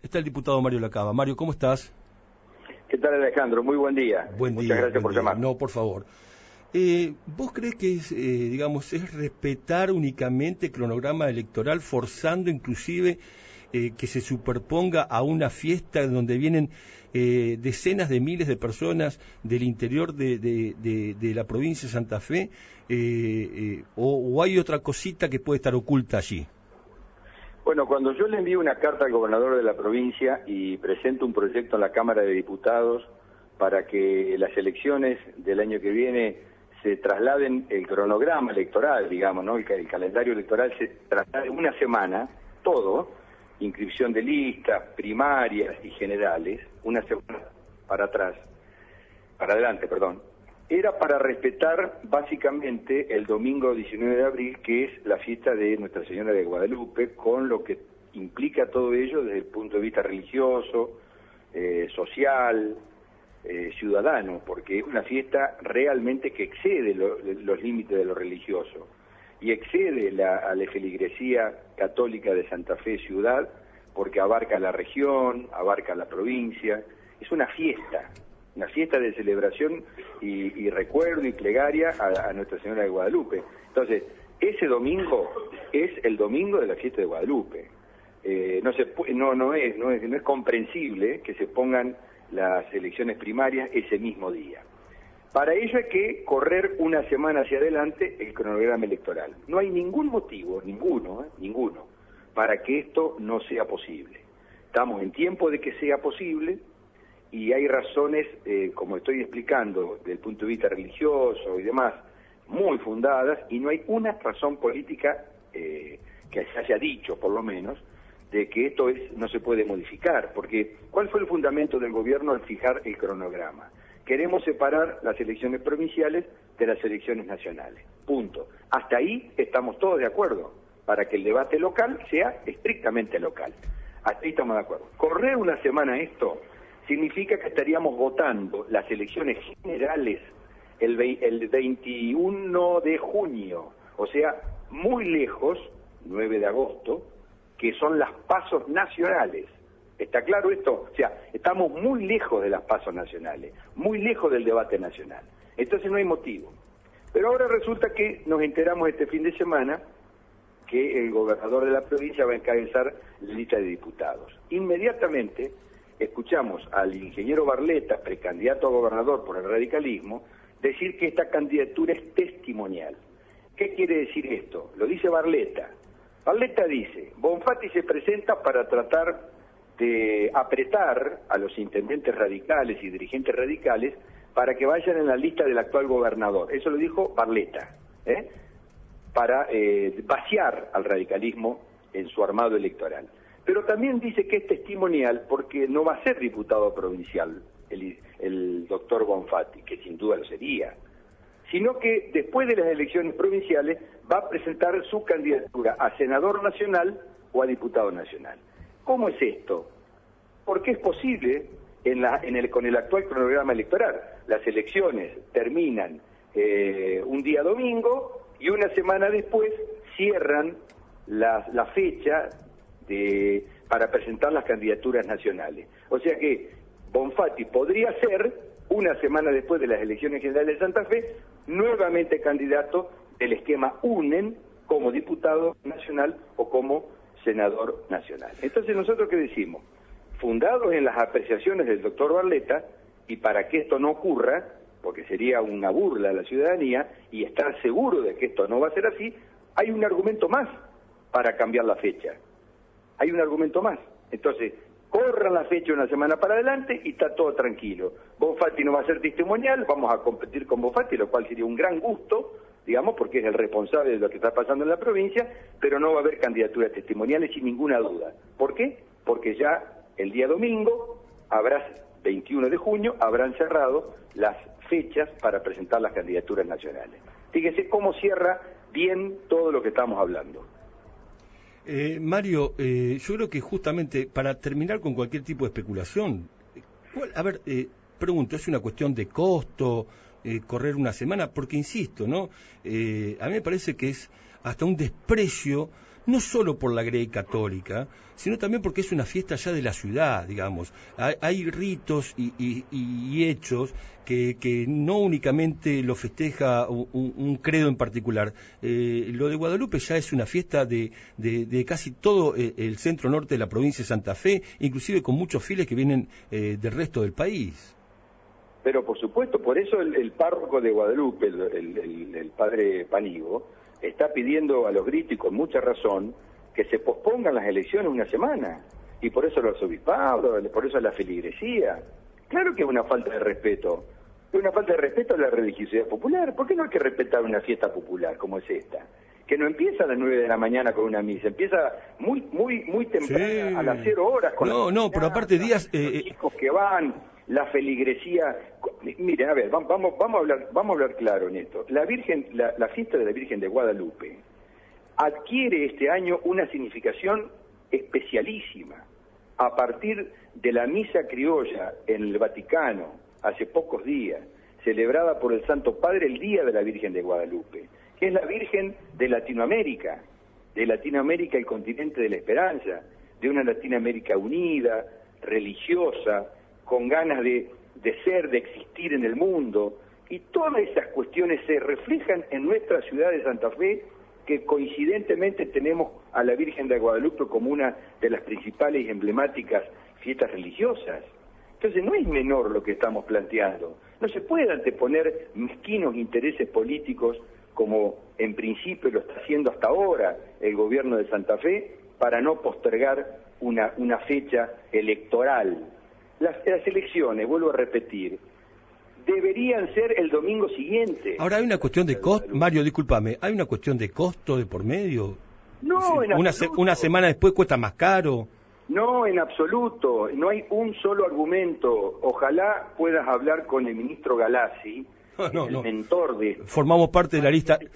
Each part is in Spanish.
está el diputado Mario Lacaba. Mario, ¿cómo estás? ¿Qué tal, Alejandro? Muy buen día. Muchas gracias por llamar. No, por favor. ¿Vos crees que es respetar únicamente el cronograma electoral, forzando inclusive que se superponga a una fiesta donde vienen decenas de miles de personas del interior de la provincia de Santa Fe? ¿O hay otra cosita que puede estar oculta allí? Bueno, cuando yo le envío una carta al gobernador de la provincia y presento un proyecto en la Cámara de Diputados para que las elecciones del año que viene se trasladen el cronograma electoral, digamos, ¿no? El calendario electoral se traslade una semana, todo, inscripción de listas, primarias y generales, una semana para adelante, era para respetar básicamente el domingo 19 de abril, que es la fiesta de Nuestra Señora de Guadalupe, con lo que implica todo ello desde el punto de vista religioso, social, ciudadano, porque es una fiesta realmente que excede los límites de lo religioso y excede a la feligresía católica de Santa Fe ciudad, porque abarca la región, abarca la provincia. Es una fiesta de celebración y recuerdo y plegaria a Nuestra Señora de Guadalupe. Entonces, ese domingo es el domingo de la fiesta de Guadalupe. No es comprensible que se pongan las elecciones primarias ese mismo día. Para ello hay que correr una semana hacia adelante el cronograma electoral. No hay ningún motivo, ninguno, para que esto no sea posible. Estamos en tiempo de que sea posible y hay razones, como estoy explicando, desde el punto de vista religioso y demás, muy fundadas, y no hay una razón política que se haya dicho, por lo menos, de que esto no se puede modificar, porque ¿cuál fue el fundamento del gobierno al fijar el cronograma? Queremos separar las elecciones provinciales de las elecciones nacionales, punto. Hasta ahí estamos todos de acuerdo, para que el debate local sea estrictamente local. Hasta ahí estamos de acuerdo. Correr una semana esto significa que estaríamos votando las elecciones generales el 21 de junio, o sea, muy lejos, 9 de agosto, que son las pasos nacionales. ¿Está claro esto? O sea, estamos muy lejos de las pasos nacionales, muy lejos del debate nacional. Entonces no hay motivo. Pero ahora resulta que nos enteramos este fin de semana que el gobernador de la provincia va a encabezar la lista de diputados. Inmediatamente escuchamos al ingeniero Barletta, precandidato a gobernador por el radicalismo, decir que esta candidatura es testimonial. ¿Qué quiere decir esto? Lo dice Barletta. Barletta dice, Bonfatti se presenta para tratar de apretar a los intendentes radicales y dirigentes radicales para que vayan en la lista del actual gobernador. Eso lo dijo Barletta, para vaciar al radicalismo en su armado electoral. Pero también dice que es testimonial porque no va a ser diputado provincial el doctor Bonfatti, que sin duda lo sería, sino que después de las elecciones provinciales va a presentar su candidatura a senador nacional o a diputado nacional. ¿Cómo es esto? Porque es posible con el actual cronograma electoral. Las elecciones terminan un día domingo y una semana después cierran la fecha para presentar las candidaturas nacionales. O sea que Bonfatti podría ser, una semana después de las elecciones generales de Santa Fe, nuevamente candidato del esquema UNEN como diputado nacional o como senador nacional. Entonces, ¿nosotros qué decimos? Fundados en las apreciaciones del doctor Barletta, y para que esto no ocurra, porque sería una burla a la ciudadanía, y estar seguro de que esto no va a ser así, hay un argumento más para cambiar la fecha. Hay un argumento más. Entonces, corran la fecha una semana para adelante y está todo tranquilo. Bonfatti no va a ser testimonial, vamos a competir con Bonfatti, lo cual sería un gran gusto, digamos, porque es el responsable de lo que está pasando en la provincia, pero no va a haber candidaturas testimoniales sin ninguna duda. ¿Por qué? Porque ya el día domingo, 21 de junio, habrán cerrado las fechas para presentar las candidaturas nacionales. Fíjese cómo cierra bien todo lo que estamos hablando. Mario, yo creo que justamente para terminar con cualquier tipo de especulación, pregunto, ¿es una cuestión de costo correr una semana? Porque insisto, ¿no? A mí me parece que es hasta un desprecio no solo por la Grey católica, sino también porque es una fiesta ya de la ciudad, digamos. Hay ritos y hechos que no únicamente lo festeja un credo en particular. Lo de Guadalupe ya es una fiesta de casi todo el centro norte de la provincia de Santa Fe, inclusive con muchos fieles que vienen del resto del país. Pero por supuesto, por eso el párroco de Guadalupe, el padre Panigo, está pidiendo a los gritos y con mucha razón que se pospongan las elecciones una semana. Y por eso los obispados, por eso la feligresía. Claro que es una falta de respeto. Es una falta de respeto a la religiosidad popular. ¿Por qué no hay que respetar una fiesta popular como es esta? Que no empieza a las 9 de la mañana con una misa, empieza muy temprano, sí, a las 0 horas. Con pero aparte días... los chicos que van, la feligresía... Miren, a ver, vamos a hablar claro en esto. La fiesta de la Virgen de Guadalupe adquiere este año una significación especialísima. A partir de la misa criolla en el Vaticano, hace pocos días, celebrada por el Santo Padre el Día de la Virgen de Guadalupe, que es la Virgen de Latinoamérica el continente de la esperanza, de una Latinoamérica unida, religiosa, con ganas de ser, de existir en el mundo, y todas esas cuestiones se reflejan en nuestra ciudad de Santa Fe, que coincidentemente tenemos a la Virgen de Guadalupe como una de las principales y emblemáticas fiestas religiosas. Entonces no es menor lo que estamos planteando. No se puede anteponer mezquinos intereses políticos como en principio lo está haciendo hasta ahora el gobierno de Santa Fe para no postergar una fecha electoral. Las elecciones, vuelvo a repetir, deberían ser el domingo siguiente. Ahora hay una cuestión de costo, Mario, discúlpame, ¿hay una cuestión de costo de por medio? No, sí, una semana después cuesta más caro. No, en absoluto, no hay un solo argumento. Ojalá puedas hablar con el ministro Galassi, el mentor de... Formamos parte de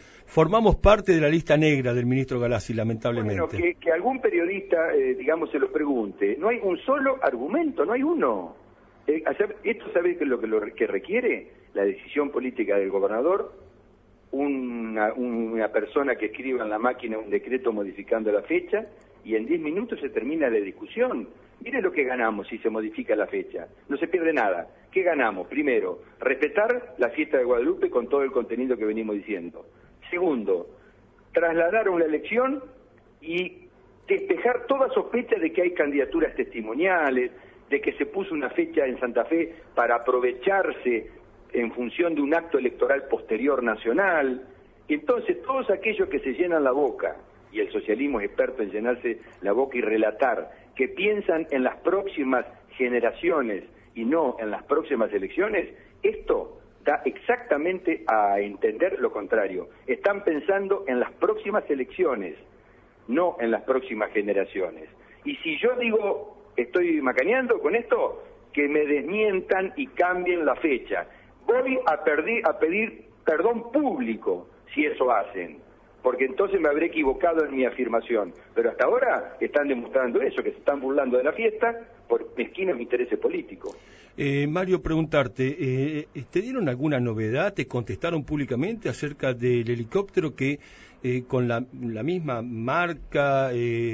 la lista negra del ministro Galassi, lamentablemente. Bueno, que algún periodista, digamos, se lo pregunte. No hay un solo argumento, no hay uno. Esto, ¿sabes qué es lo que requiere? La decisión política del gobernador, una persona que escriba en la máquina un decreto modificando la fecha, y en 10 minutos se termina la discusión. Mire lo que ganamos si se modifica la fecha. No se pierde nada. ¿Qué ganamos? Primero, respetar la fiesta de Guadalupe con todo el contenido que venimos diciendo. Segundo, trasladar una elección y despejar toda sospecha de que hay candidaturas testimoniales, de que se puso una fecha en Santa Fe para aprovecharse en función de un acto electoral posterior nacional. Entonces, todos aquellos que se llenan la boca, y el socialismo es experto en llenarse la boca y relatar, que piensan en las próximas generaciones y no en las próximas elecciones, esto da exactamente a entender lo contrario. Están pensando en las próximas elecciones, no en las próximas generaciones. Y si yo digo, estoy macaneando con esto, que me desmientan y cambien la fecha. Voy a pedir perdón público si eso hacen, porque entonces me habré equivocado en mi afirmación. Pero hasta ahora están demostrando eso, que se están burlando de la fiesta por mezquinos intereses políticos. Mario, preguntarte, ¿te dieron alguna novedad? ¿Te contestaron públicamente acerca del helicóptero que con la misma marca,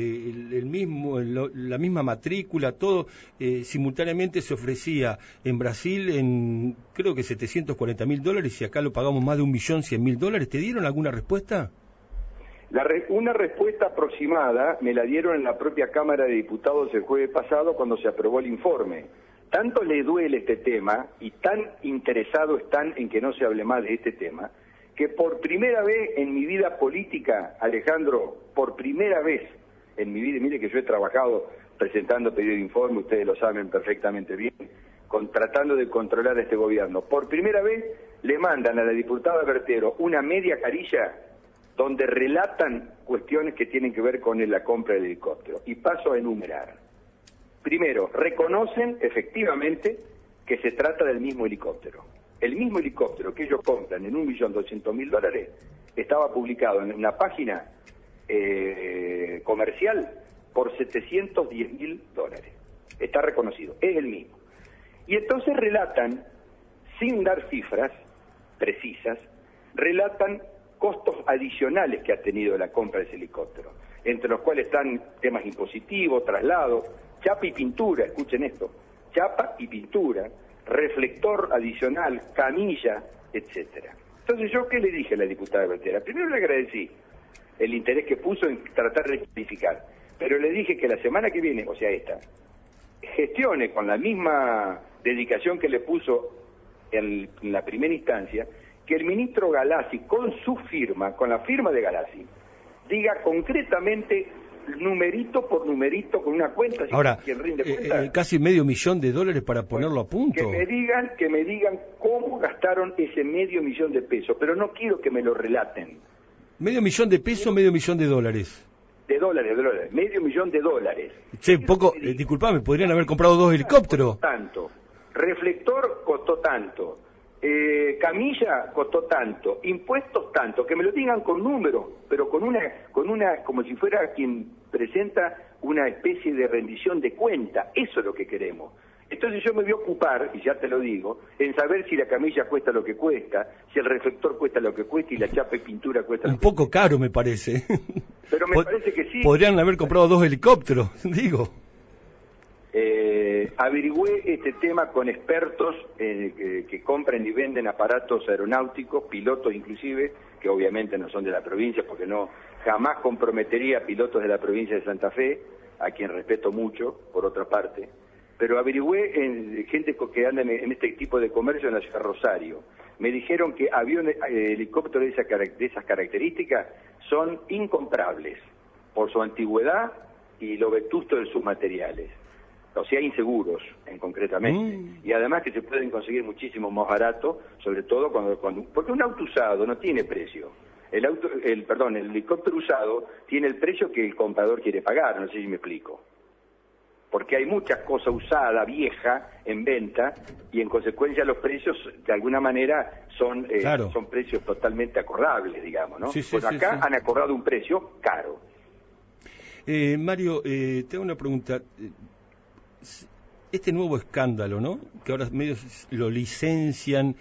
la misma matrícula, todo, simultáneamente se ofrecía en Brasil en creo que $740.000 y acá lo pagamos más de $1.100.000? ¿Te dieron alguna respuesta? Una respuesta aproximada me la dieron en la propia Cámara de Diputados el jueves pasado cuando se aprobó el informe. Tanto le duele este tema y tan interesados están en que no se hable más de este tema, que por primera vez en mi vida política, Alejandro, por primera vez en mi vida, mire que yo he trabajado presentando pedido de informe, ustedes lo saben perfectamente bien, tratando de controlar a este gobierno. Por primera vez le mandan a la diputada Bertero una media carilla donde relatan cuestiones que tienen que ver con la compra del helicóptero. Y paso a enumerar. Primero, reconocen efectivamente que se trata del mismo helicóptero. El mismo helicóptero que ellos compran en $1.200.000 estaba publicado en una página comercial por $710.000. Está reconocido, es el mismo. Y entonces relatan, sin dar cifras precisas, relatan costos adicionales que ha tenido la compra de ese helicóptero. entre los cuales están temas impositivos, traslado, chapa y pintura, escuchen esto, chapa y pintura, reflector adicional, camilla, etcétera. Entonces, ¿yo qué le dije a la diputada Bertera? Primero le agradecí el interés que puso en tratar de rectificar, pero le dije que la semana que viene, o sea esta, gestione con la misma dedicación que le puso en la primera instancia, que el ministro Galassi, con su firma, con la firma de Galassi, diga concretamente, numerito por numerito, con una cuenta, ahora, quien rinde cuenta, casi $500,000 para ponerlo a punto. Que me digan cómo gastaron ese $500,000, pero no quiero que me lo relaten. $500,000, $500,000. De dólares, $500,000. Che, un poco, disculpame, podrían haber comprado 2 helicópteros. Tanto, reflector costó tanto, camilla costó tanto, impuestos tanto, que me lo digan con números, pero con una, como si fuera quien presenta una especie de rendición de cuenta. Eso es lo que queremos. Entonces yo me voy a ocupar, y ya te lo digo, en saber si la camilla cuesta lo que cuesta, si el reflector cuesta lo que cuesta y la chapa y pintura cuesta lo que cuesta. Un poco caro me parece. Pero me parece que sí. Podrían haber comprado 2 helicópteros, digo. Averigüé este tema con expertos que compran y venden aparatos aeronáuticos, pilotos inclusive, que obviamente no son de la provincia, porque no jamás comprometería a pilotos de la provincia de Santa Fe, a quien respeto mucho, por otra parte. Pero averigüé en gente que anda en este tipo de comercio en la ciudad de Rosario. Me dijeron que aviones, helicópteros de esas características son incomprables por su antigüedad y lo vetusto de sus materiales. O sea, inseguros, concretamente. Y además que se pueden conseguir muchísimo más barato, sobre todo porque un auto usado no tiene precio. El helicóptero usado tiene el precio que el comprador quiere pagar, no sé si me explico. Porque hay muchas cosas usadas, vieja, en venta, y en consecuencia los precios, de alguna manera, son precios totalmente acordables, digamos, ¿no? Sí, pues acá han acordado un precio caro. Mario, te hago una pregunta. Este nuevo escándalo, ¿no?, que ahora medios lo licencian,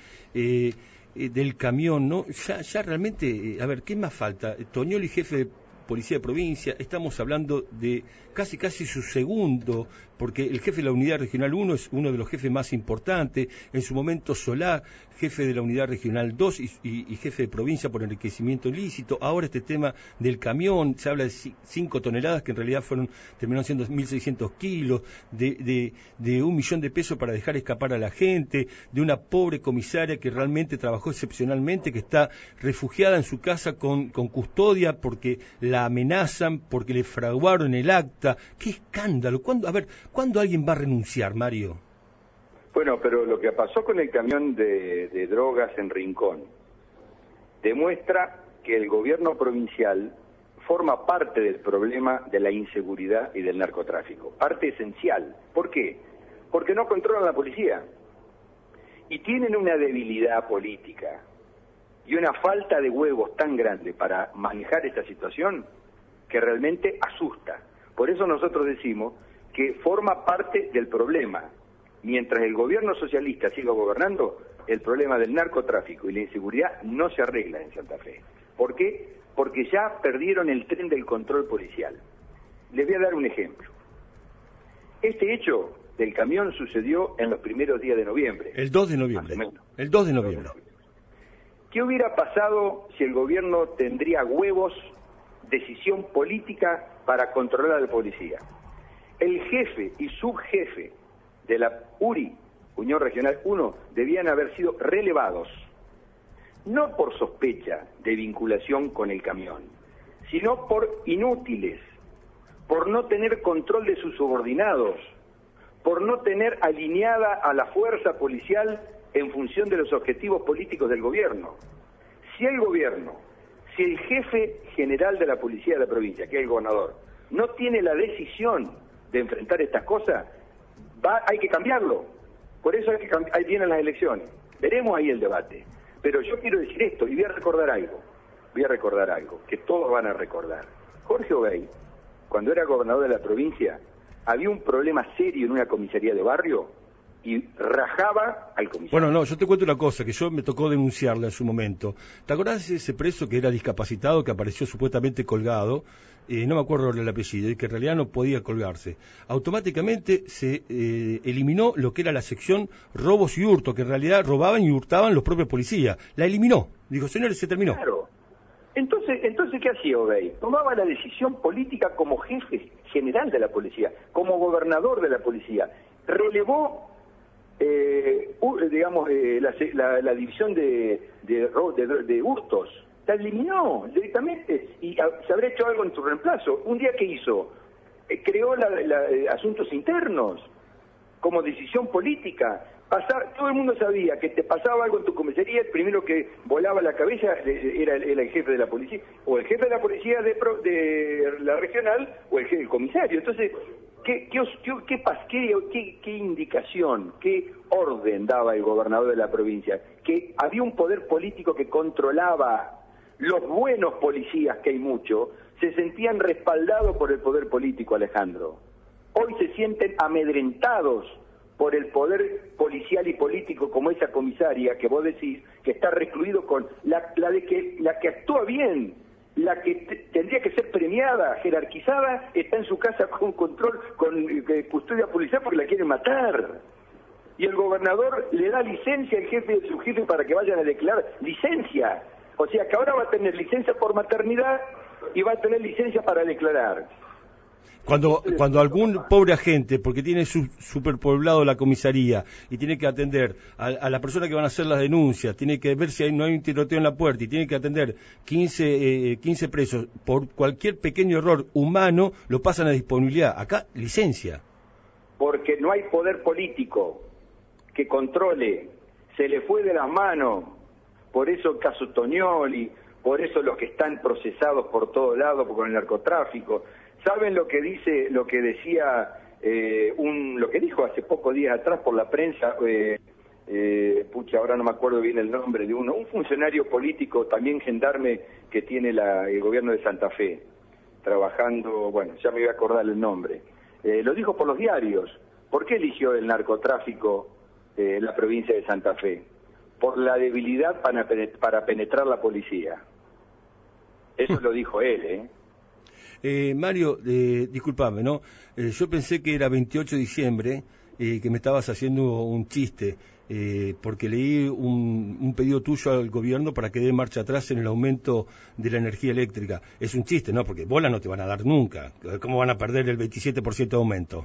del camión, ¿no? Ya realmente, a ver, ¿qué más falta? Toñoli, jefe de Policía de Provincia, estamos hablando de casi su segundo, porque el jefe de la Unidad Regional 1 es uno de los jefes más importantes, en su momento Solá, jefe de la Unidad Regional 2 y jefe de provincia por enriquecimiento ilícito. Ahora este tema del camión, se habla de 5 toneladas que en realidad terminaron siendo 1.600 kilos, de $1.000.000 para dejar escapar a la gente, de una pobre comisaria que realmente trabajó excepcionalmente, que está refugiada en su casa con custodia porque la amenazan, porque le fraguaron el acta. ¡Qué escándalo! ¿Cuándo alguien va a renunciar, Mario? Bueno, pero lo que pasó con el camión de drogas en Rincón demuestra que el gobierno provincial forma parte del problema de la inseguridad y del narcotráfico, parte esencial. ¿Por qué? Porque no controlan la policía y tienen una debilidad política y una falta de huevos tan grande para manejar esta situación que realmente asusta. Por eso nosotros decimos que forma parte del problema. Mientras el gobierno socialista siga gobernando, el problema del narcotráfico y la inseguridad no se arregla en Santa Fe. ¿Por qué? Porque ya perdieron el tren del control policial. Les voy a dar un ejemplo. Este hecho del camión sucedió en los primeros días de noviembre. El 2 de noviembre. El 2 de noviembre. ¿Qué hubiera pasado si el gobierno tendría huevos, decisión política para controlar a la policía? El jefe y subjefe de la URI, Unión Regional 1, debían haber sido relevados, no por sospecha de vinculación con el camión, sino por inútiles, por no tener control de sus subordinados, por no tener alineada a la fuerza policial en función de los objetivos políticos del gobierno. Si el jefe general de la policía de la provincia, que es el gobernador, no tiene la decisión de enfrentar estas cosas, hay que cambiarlo. Por eso ahí vienen las elecciones. Veremos ahí el debate. Pero yo quiero decir esto, y voy a recordar algo, que todos van a recordar. Jorge Obey, cuando era gobernador de la provincia, había un problema serio en una comisaría de barrio, y rajaba al comisario. Bueno, no, yo te cuento una cosa, que yo me tocó denunciarle en su momento. ¿Te acordás de ese preso que era discapacitado, que apareció supuestamente colgado? No me acuerdo el apellido, y que en realidad no podía colgarse. Automáticamente se eliminó lo que era la sección robos y hurto, que en realidad robaban y hurtaban los propios policías. La eliminó. Dijo, señores, se terminó. Claro. Entonces, ¿qué hacía Obey? Tomaba la decisión política como jefe general de la policía, como gobernador de la policía. Relevó, la división de hurtos. La eliminó directamente y se habrá hecho algo en su reemplazo. Un día que hizo, creó asuntos internos como decisión política. Todo el mundo sabía que te pasaba algo en tu comisaría, el primero que volaba la cabeza era el jefe de la policía, o el jefe de la policía de la regional, o el comisario. Entonces, ¿qué indicación, qué orden daba el gobernador de la provincia? Que había un poder político que controlaba. Los buenos policías, que hay mucho, se sentían respaldados por el poder político, Alejandro. Hoy se sienten amedrentados por el poder policial y político, como esa comisaria que vos decís, que está recluido con la que actúa bien, la que tendría que ser premiada, jerarquizada, está en su casa con control, con custodia policial porque la quieren matar. Y el gobernador le da licencia al jefe de su jefe para que vayan a declarar licencia. O sea que ahora va a tener licencia por maternidad y va a tener licencia para declarar. Cuando algún pobre agente, porque tiene superpoblado la comisaría y tiene que atender a la persona que van a hacer las denuncias, tiene que ver si no hay un tiroteo en la puerta y tiene que atender 15 presos, por cualquier pequeño error humano lo pasan a disponibilidad. Acá, licencia. Porque no hay poder político que controle, se le fue de las manos. Por eso el caso Tognoli, por eso los que están procesados por todos lados con el narcotráfico. ¿Saben lo que decía, lo que dijo hace pocos días atrás por la prensa? Ahora no me acuerdo bien el nombre de un funcionario político, también gendarme, que tiene el gobierno de Santa Fe, trabajando, bueno, ya me voy a acordar el nombre. Lo dijo por los diarios. ¿Por qué eligió el narcotráfico la provincia de Santa Fe? Por la debilidad para penetrar la policía. Eso lo dijo él, Mario, discúlpame, ¿no? Yo pensé que era 28 de diciembre, que me estabas haciendo un chiste, porque leí un pedido tuyo al gobierno para que dé marcha atrás en el aumento de la energía eléctrica. Es un chiste, ¿no? Porque bola no te van a dar nunca. ¿Cómo van a perder el 27% de aumento?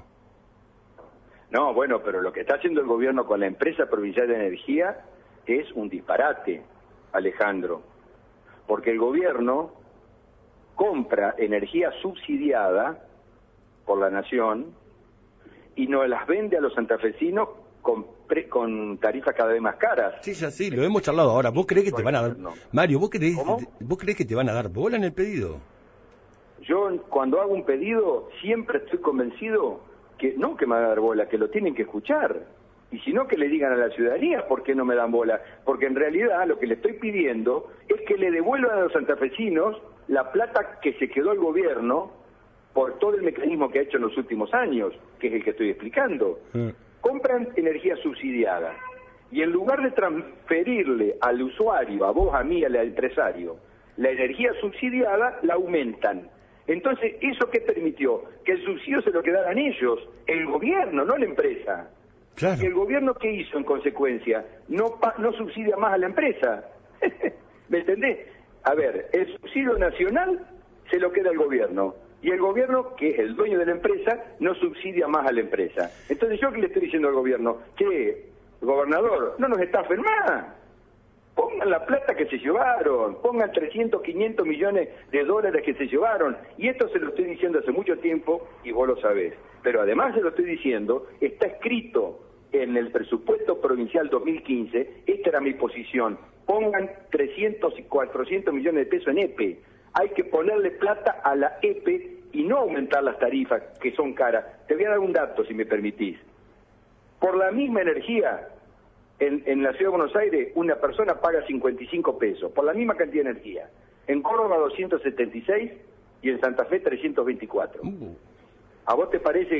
No, bueno, pero lo que está haciendo el gobierno con la empresa provincial de energía es un disparate, Alejandro. Porque el gobierno compra energía subsidiada por la nación y nos las vende a los santafesinos con tarifas cada vez más caras. Sí, lo hemos charlado. Ahora, ¿vos creés que te van a dar? No. Mario, ¿vos creés que te van a dar bola en el pedido? Yo, cuando hago un pedido, siempre estoy convencido que no que me van a dar bola, que lo tienen que escuchar. Y si no, que le digan a la ciudadanía por qué no me dan bola. Porque en realidad lo que le estoy pidiendo es que le devuelvan a los santafesinos la plata que se quedó el gobierno por todo el mecanismo que ha hecho en los últimos años, que es el que estoy explicando. Compran energía subsidiada y en lugar de transferirle al usuario, a vos, a mí, al empresario, la energía subsidiada, la aumentan. Entonces, ¿eso qué permitió? Que el subsidio se lo quedaran ellos, el gobierno, no la empresa. Claro. ¿Y el gobierno qué hizo en consecuencia? No subsidia más a la empresa. ¿Me entendés? A ver, el subsidio nacional se lo queda el gobierno. Y el gobierno, que es el dueño de la empresa, no subsidia más a la empresa. Entonces, ¿yo qué le estoy diciendo al gobierno? Che, gobernador, no nos estafen más. Pongan la plata que se llevaron, pongan 300, 500 millones de dólares que se llevaron. Y esto se lo estoy diciendo hace mucho tiempo y vos lo sabés. Pero además se lo estoy diciendo, está escrito en el presupuesto provincial 2015, esta era mi posición, pongan 300 y 400 millones de pesos en EPE. Hay que ponerle plata a la EPE y no aumentar las tarifas, que son caras. Te voy a dar un dato, si me permitís. Por la misma energía, en la Ciudad de Buenos Aires, una persona paga 55 pesos, por la misma cantidad de energía. En Córdoba, 276 y en Santa Fe, 324. ¿A vos te parece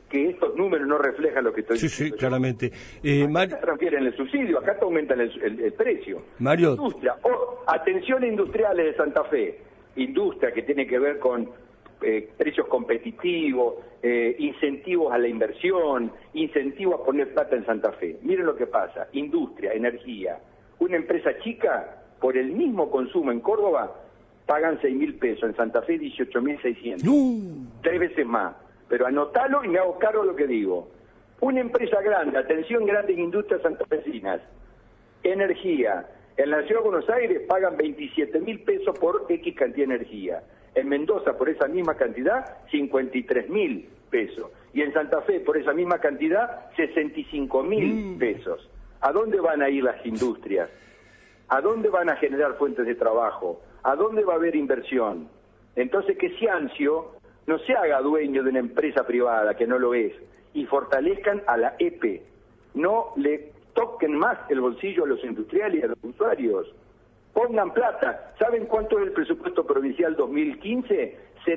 que estos números no reflejan lo que estoy diciendo. Sí, claramente. Acá transfieren el subsidio, acá te aumentan el precio. Mario. Industria, atención industriales de Santa Fe, industria que tiene que ver con precios competitivos, incentivos a la inversión, incentivos a poner plata en Santa Fe. Miren lo que pasa, industria, energía. Una empresa chica, por el mismo consumo en Córdoba, pagan 6.000 pesos, en Santa Fe 18.600. 3 veces más. Pero anotalo y me hago cargo de lo que digo. Una empresa grande, atención, grandes industrias santafesinas, energía. En la Ciudad de Buenos Aires pagan 27.000 pesos por X cantidad de energía. En Mendoza, por esa misma cantidad, 53.000 pesos. Y en Santa Fe, por esa misma cantidad, 65.000 pesos. ¿A dónde van a ir las industrias? ¿A dónde van a generar fuentes de trabajo? ¿A dónde va a haber inversión? Entonces, que Ciancio no se haga dueño de una empresa privada, que no lo es, y fortalezcan a la EPE. No le toquen más el bolsillo a los industriales y a los usuarios. Pongan plata. ¿Saben cuánto es el presupuesto provincial 2015?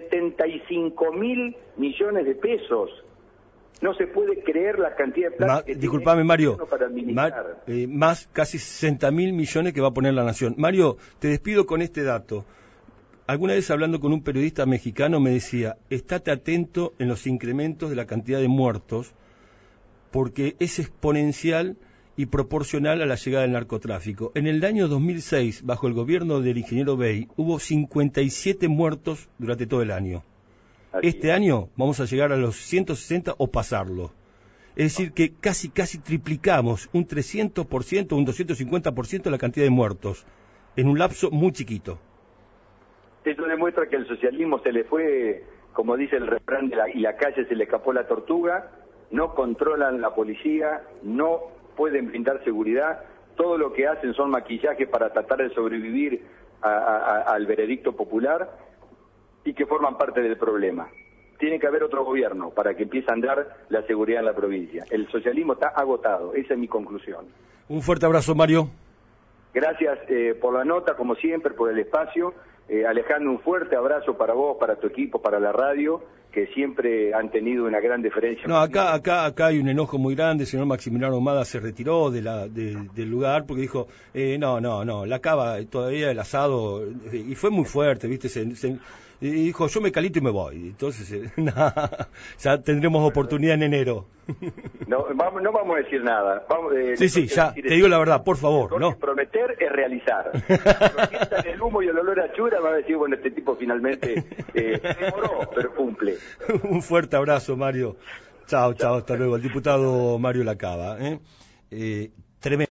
75.000 millones de pesos. No se puede creer la cantidad de plata que disculpame, Mario, para administrar. Más casi 60.000 millones que va a poner la Nación. Mario, te despido con este dato. Alguna vez hablando con un periodista mexicano me decía, estate atento en los incrementos de la cantidad de muertos, porque es exponencial y proporcional a la llegada del narcotráfico. En el año 2006, bajo el gobierno del ingeniero Bey, hubo 57 muertos durante todo el año. Este año vamos a llegar a los 160 o pasarlo. Es decir, que casi triplicamos un 300%, un 250% la cantidad de muertos en un lapso muy chiquito. Eso demuestra que el socialismo se le fue, como dice el refrán, y la calle se le escapó la tortuga, no controlan la policía, no pueden brindar seguridad, todo lo que hacen son maquillajes para tratar de sobrevivir al veredicto popular y que forman parte del problema. Tiene que haber otro gobierno para que empiece a andar la seguridad en la provincia. El socialismo está agotado, esa es mi conclusión. Un fuerte abrazo, Mario. Gracias por la nota, como siempre, por el espacio. Alejandro, un fuerte abrazo para vos, para tu equipo, para la radio, que siempre han tenido una gran diferencia. No, acá hay un enojo muy grande. El señor Maximiliano Ahumada se retiró del lugar porque dijo, no, la cava todavía, el asado, y fue muy fuerte, ¿viste? Y dijo, yo me calito y me voy. Entonces, ya tendremos oportunidad en enero. No vamos a decir nada. Sí, ya, te digo la verdad, por favor. ¿No? Prometer es realizar. Cuando sientan el humo y el olor a chura, van a decir, bueno, este tipo finalmente demoró, pero cumple. Un fuerte abrazo, Mario. Chao, hasta luego. El diputado Mario Lacaba. Tremendo.